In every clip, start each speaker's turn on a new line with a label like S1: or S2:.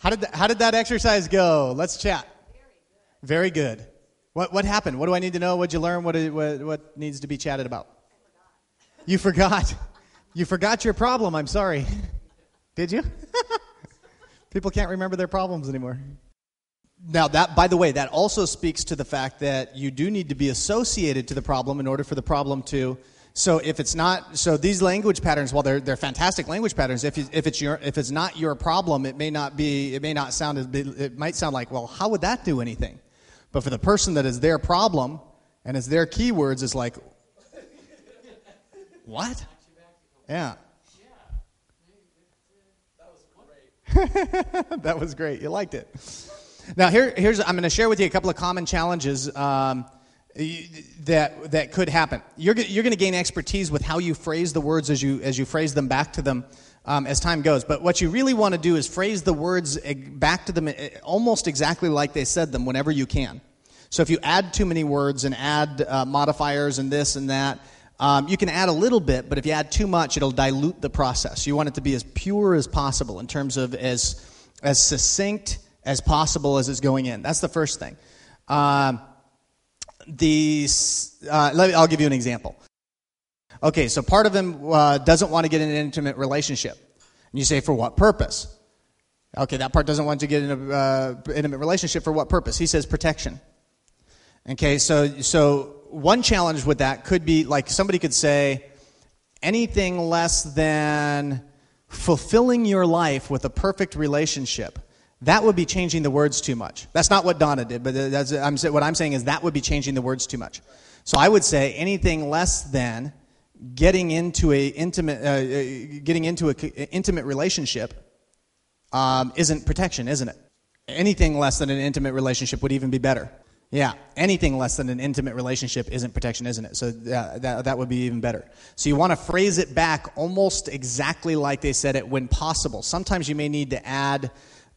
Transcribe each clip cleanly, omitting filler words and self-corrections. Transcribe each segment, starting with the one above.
S1: How did that exercise go? Let's chat. Very good. What happened? What do I need to know? What'd you learn? What needs to be chatted about? You forgot. You forgot your problem. I'm sorry. Did you? People can't remember their problems anymore. Now, that, by the way, that also speaks to the fact that you do need to be associated to the problem in order for the problem to. So if it's not, so these language patterns, while they're fantastic language patterns, if it's not your problem, it might sound like, well, how would that do anything? But for the person that is their problem and it's their keywords, it's like, what? Yeah. That was great. You liked it. Now here's I'm going to share with you a couple of common challenges that could happen. You're going to gain expertise with how you phrase the words as you phrase them back to them as time goes. But what you really want to do is phrase the words back to them almost exactly like they said them whenever you can. So if you add too many words and add modifiers and this and that, you can add a little bit, but if you add too much, it'll dilute the process. You want it to be as pure as possible in terms of as succinct as possible as it's going in. That's the first thing. I'll give you an example. Okay, so part of him doesn't want to get in an intimate relationship. And you say, for what purpose? Okay, that part doesn't want to get in an intimate relationship. For what purpose? He says protection. Okay, so one challenge with that could be, like, somebody could say, anything less than fulfilling your life with a perfect relationship. That would be changing the words too much. That's not what Donna did, but what I'm saying is that would be changing the words too much. So I would say anything less than getting into an intimate relationship isn't protection, isn't it? Anything less than an intimate relationship would even be better. Yeah, anything less than an intimate relationship isn't protection, isn't it? So that would be even better. So you want to phrase it back almost exactly like they said it when possible. Sometimes you may need to add,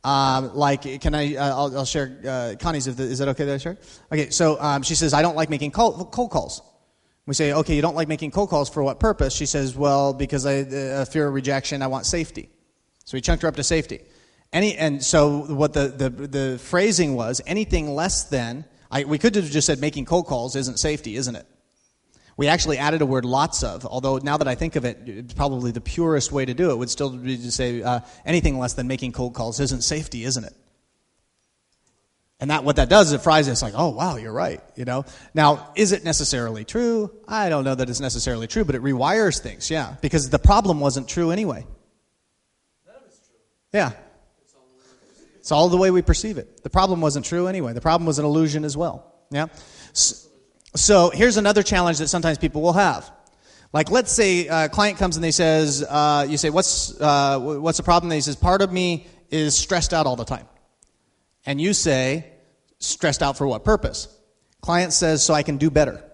S1: I'll share Connie's, is that okay that I share? Okay, so she says, I don't like making cold calls. We say, okay, you don't like making cold calls, for what purpose? She says, well, because I fear of rejection, I want safety. So we chunked her up to safety. And so what the phrasing was, anything less than, we could have just said making cold calls isn't safety, isn't it? We actually added a word lots of, although now that I think of it, probably the purest way to do it would still be to say anything less than making cold calls isn't safety, isn't it? And what that does is it fries us like, oh, wow, you're right, you know. Now, is it necessarily true? I don't know that it's necessarily true, but it rewires things, yeah, because the problem wasn't true anyway.
S2: None of it's true.
S1: Yeah. It's all the way we perceive it. The problem wasn't true anyway. The problem was an illusion as well. Yeah. So here's another challenge that sometimes people will have. Like, let's say a client comes and they says, you say, what's the problem? And he says, part of me is stressed out all the time. And you say, stressed out for what purpose? Client says, so I can do better.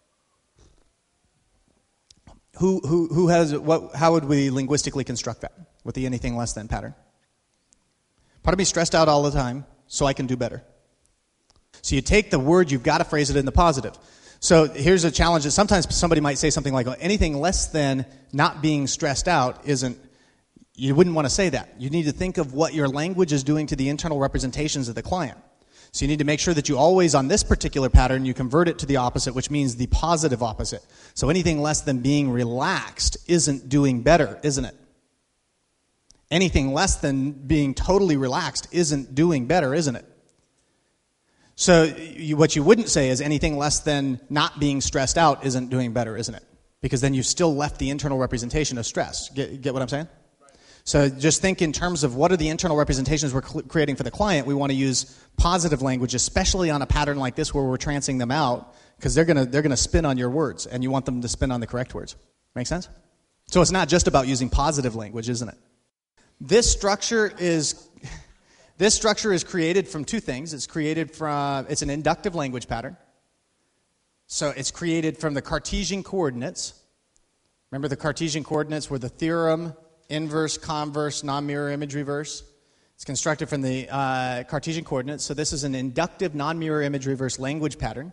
S1: Who has what? How would we linguistically construct that with the anything less than pattern? Part of me stressed out all the time, so I can do better. So you take the word, you've got to phrase it in the positive. So here's a challenge that sometimes somebody might say something like, anything less than not being stressed out isn't, you wouldn't want to say that. You need to think of what your language is doing to the internal representations of the client. So you need to make sure that you always, on this particular pattern, you convert it to the opposite, which means the positive opposite. So anything less than being relaxed isn't doing better, isn't it? Anything less than being totally relaxed isn't doing better, isn't it? So what you wouldn't say is anything less than not being stressed out isn't doing better, isn't it? Because then you've still left the internal representation of stress. Get what I'm saying? Right. So just think in terms of what are the internal representations we're creating for the client. We want to use positive language, especially on a pattern like this where we're trancing them out, because they're gonna spin on your words, and you want them to spin on the correct words. Make sense? So it's not just about using positive language, isn't it? This structure is created from two things. It's an inductive language pattern. So it's created from the Cartesian coordinates. Remember the Cartesian coordinates were the theorem, inverse, converse, non-mirror image reverse. It's constructed from the Cartesian coordinates. So this is an inductive non-mirror image reverse language pattern.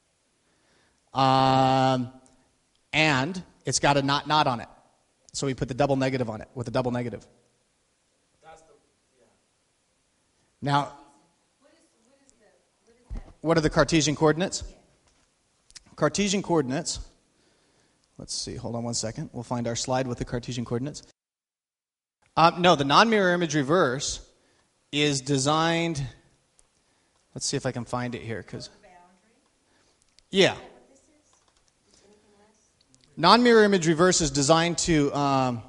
S1: And it's got a not on it. So we put the double negative on it with a double negative. Now, what are the Cartesian coordinates? Cartesian coordinates, let's see, hold on one second. We'll find our slide with the Cartesian coordinates. No, the non-mirror image reverse is designed, let's see if I can find it here. Yeah. Non-mirror image reverse is designed to blow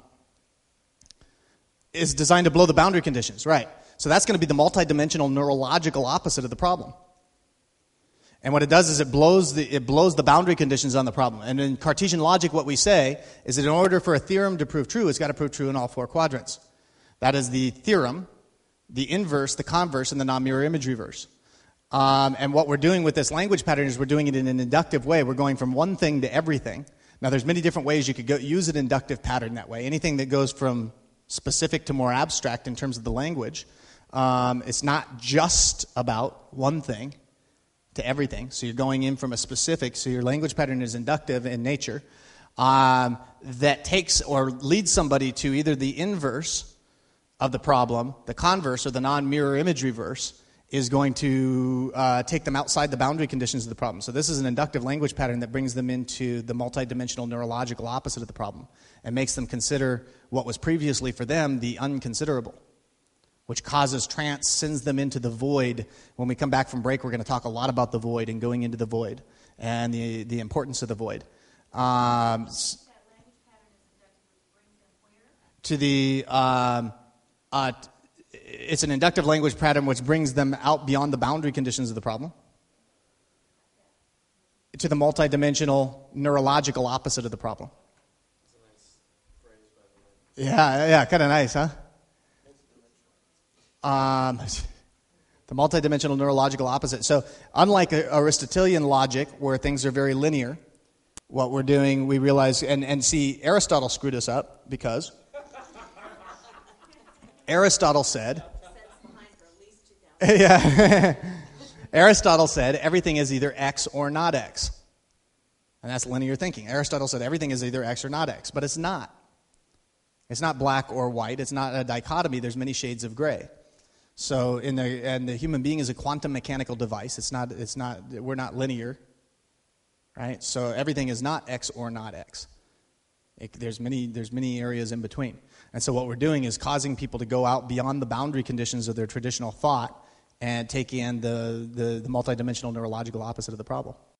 S1: the boundary conditions, right? So that's going to be the multidimensional neurological opposite of the problem. And what it does is it blows the boundary conditions on the problem. And in Cartesian logic, what we say is that in order for a theorem to prove true, it's got to prove true in all four quadrants. That is the theorem, the inverse, the converse, and the non-mirror image reverse. And what we're doing with this language pattern is we're doing it in an inductive way. We're going from one thing to everything. Now, there's many different ways you could use an inductive pattern that way. Anything that goes from specific to more abstract in terms of the language. It's not just about one thing to everything. So you're going in from a specific, so your language pattern is inductive in nature, that takes or leads somebody to either the inverse of the problem, the converse, or the non-mirror image reverse, is going to take them outside the boundary conditions of the problem. So this is an inductive language pattern that brings them into the multidimensional neurological opposite of the problem and makes them consider what was previously for them the unconsiderable, which causes trance, sends them into the void. When we come back from break, we're going to talk a lot about the void and going into the void and the importance of the void. It's an inductive language pattern which brings them out beyond the boundary conditions of the problem to the multidimensional neurological opposite of the problem.
S2: That's a nice phrase, by the way.
S1: Yeah, kind of nice, huh? The multidimensional neurological opposite. So unlike Aristotelian logic, where things are very linear, what we're doing, we realize, and see, Aristotle screwed us up because Aristotle said, yeah, Aristotle said everything is either X or not X. And that's linear thinking. Aristotle said everything is either X or not X, but it's not. It's not black or white. It's not a dichotomy. There's many shades of gray. So the human being is a quantum mechanical device. We're not linear, right? So everything is not X or not X. There's many areas in between. And so what we're doing is causing people to go out beyond the boundary conditions of their traditional thought and take in the multidimensional neurological opposite of the problem.